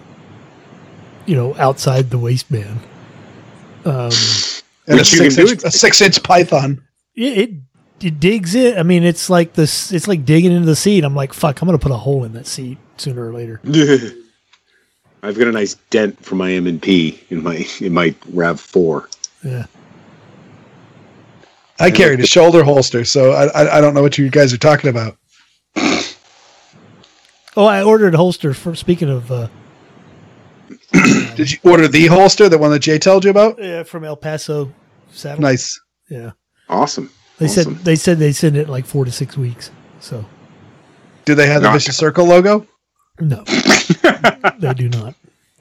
outside the waistband, And Which you can do it- a 6-inch Python. it digs in. I mean, it's like this. It's like digging into the seat. I'm like, fuck, I'm gonna put a hole in that seat sooner or later. I've got a nice dent for my M&P in my RAV4. Yeah. I carried a shoulder holster, so I don't know what you guys are talking about. Oh, I ordered a holster for. Speaking of, Did you order the holster, the one that Jay told you about? yeah, from El Paso Saddle. Nice. Yeah. Awesome. They Awesome. said they send it in like 4 to 6 weeks. So Do they have the Not- Vicious Circle logo? no, they do not.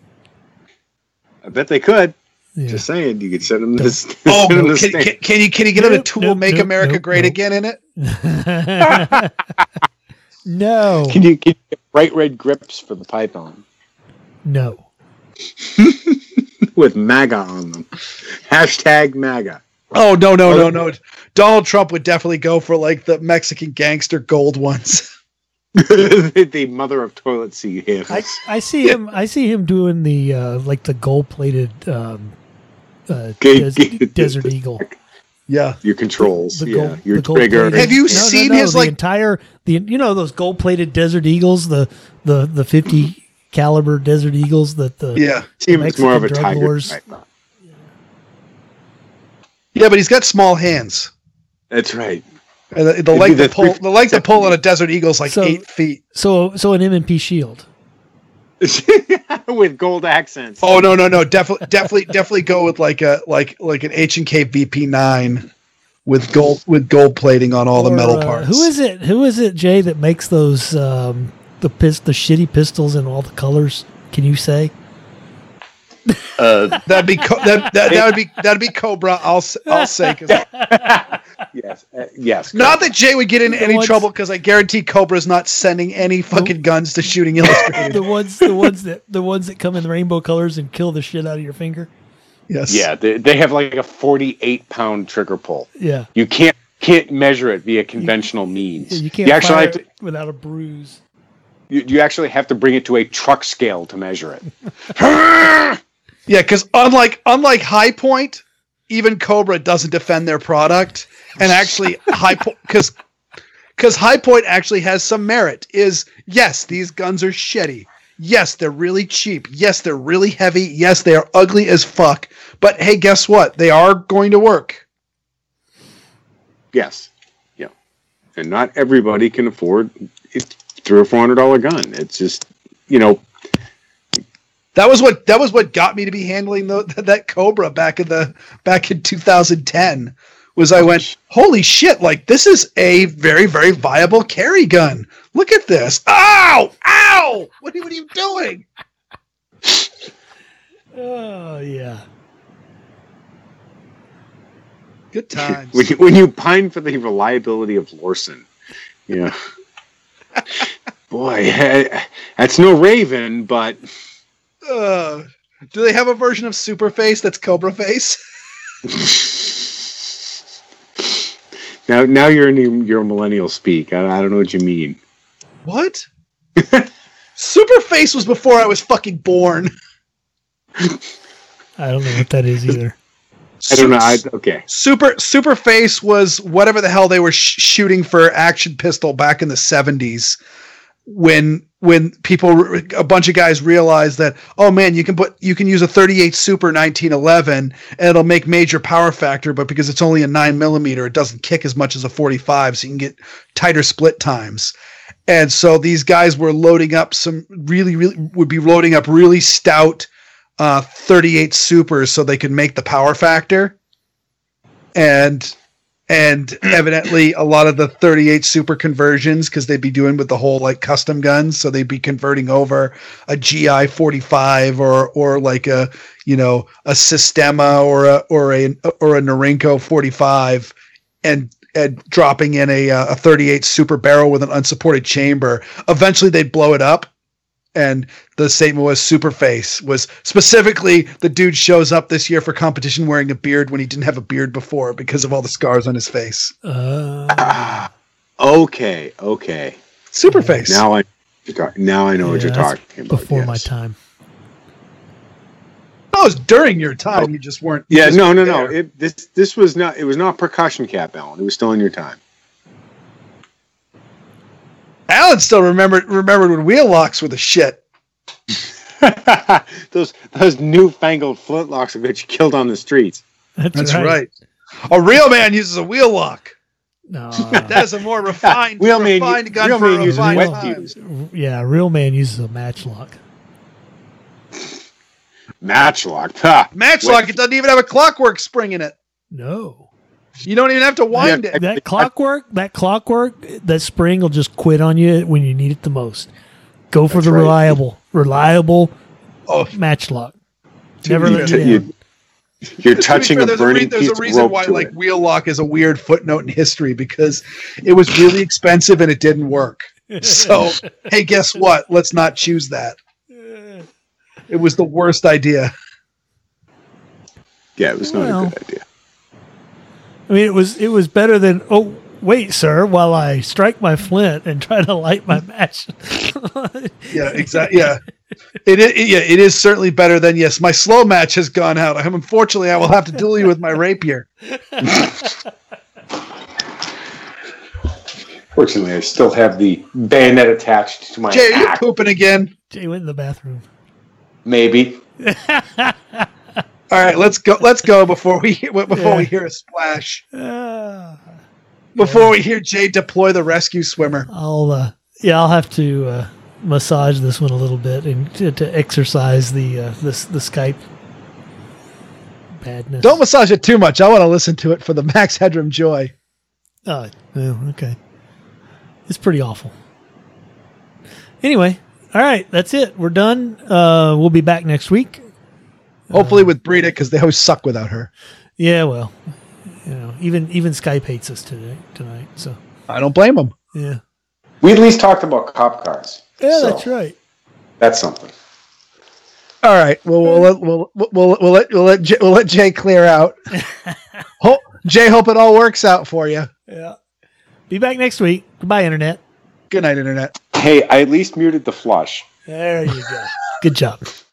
I bet they could. Yeah. Just saying, you could send them this. Oh, send them no. this thing. Can you get it a Nope, tool nope, Make nope, America nope, Great nope. Again in it? No, Can you get bright red grips for the Python no. with MAGA on them? Hashtag MAGA. Oh, no. Donald Trump would definitely go for like the Mexican gangster gold ones. The mother of toilet seat handles. I see him. I see him doing the like the gold plated Desert Eagle. Yeah. Your controls, The yeah. gold- Your the gold trigger. plated- Have you seen his, the like- entire those gold plated Desert Eagles, the 50 caliber Desert Eagles that the Yeah. Seems more of a Mexican drug tiger lords- type. Yeah, but he's got small hands. That's right. And the It'd be length the to pull on a Desert Eagle is like So- 8 feet. So an M&P shield. With gold accents. Oh no. Definitely go with like an H&K VP9 with gold plating on all the Or, metal parts. Who is it, Jay, that makes those the shitty pistols in all the colors? Can you say? That'd be that'd be Cobra. I'll say 'cause Yes. not that Jay would get in The any ones- trouble because I guarantee Cobra's not sending any fucking guns to Shooting Illustrated. the ones that come in rainbow colors and kill the shit out of your finger. Yes. Yeah, they have like a 48-pound trigger pull. Yeah. You can't measure it via conventional means. You can't actually fire have to, it without a bruise. you actually have to bring it to a truck scale to measure it. Yeah, because unlike High Point, even Cobra doesn't defend their product, and actually because High Point actually has some merit. Is yes, these guns are shitty. Yes, they're really cheap. Yes, they're really heavy. Yes, they are ugly as fuck. But hey, guess what? They are going to work. Yes. Yeah. And not everybody can afford a $300 or $400 gun. It's just, That was what got me to be handling that Cobra back in 2010. Was I went, holy shit! Like this is a very, very viable carry gun. Look at this! Ow! Ow! What are you doing? Oh yeah. Good times. when you pine for the reliability of Lorson, yeah. Boy, that's no Raven, but Do they have a version of Superface that's Cobra Face? now you're in your millennial speak. I don't know what you mean. What? Superface was before I was fucking born. I don't know what that is either. I don't know. Okay. Superface was whatever the hell they were shooting for Action Pistol back in the 70s when a bunch of guys realized that, oh man, you can use a 38 Super 1911 and it'll make major power factor, but because it's only a 9mm, it doesn't kick as much as a 45, so you can get tighter split times. And so these guys were loading up really stout 38 Supers so they could make the power factor. And evidently a lot of the 38 Super conversions, because they'd be doing with the whole like custom guns, so they'd be converting over a GI 45 or like a Sistema or a Norinco 45 and dropping in a 38 Super barrel with an unsupported chamber. Eventually they'd blow it up. And the statement was Superface was specifically the dude shows up this year for competition wearing a beard when he didn't have a beard before because of all the scars on his face. Okay. Superface. Now I know what you're that's talking about. Before yes. my time. That was during your time. You just weren't. Yeah, just no. there. This was not. It was not percussion cap, Alan. It was still in your time. Alan still remembered when wheel locks were the shit. those newfangled flintlocks will get you killed on the streets. That's right. A real man uses a wheel lock. No. That is a more refined, Real man gun real for man uses refined wet times. Yeah, a real man uses a matchlock. Matchlock. Ha. Matchlock, it doesn't even have a clockwork spring in it. No. You don't even have to wind it. That clockwork, that spring will just quit on you when you need it the most. Go for the reliable matchlock. Never let you down. You're touching a burning piece of rope. There's a reason why like wheel lock is a weird footnote in history because it was really expensive and it didn't work. So, hey, guess what? Let's not choose that. It was the worst idea. Yeah, it was not a good idea. I mean, it was better than, oh, wait, sir, while I strike my flint and try to light my match. Yeah, exactly. Yeah. It is certainly better than, yes, my slow match has gone out. Unfortunately, I will have to duel you with my rapier. Fortunately, I still have the bayonet attached to my Jay, are you axe. pooping again? Jay went in the bathroom. Maybe. All right, let's go before we hear a splash. Before we hear Jay deploy the rescue swimmer. I'll have to massage this one a little bit and to exercise the Skype badness. Don't massage it too much. I want to listen to it for the Max Headroom joy. Oh, well, okay. It's pretty awful. Anyway, all right, that's it. We're done. We'll be back next week. Hopefully with Brita, because they always suck without her. Yeah, well, even Skype hates us tonight. So I don't blame them. Yeah, We at least talked about cop cars. yeah, So, that's right. That's something. All right. Well, we'll let Jay clear out. Jay, hope it all works out for you. Yeah. Be back next week. Goodbye, Internet. Good night, Internet. Hey, I at least muted the flush. There you go. Good job.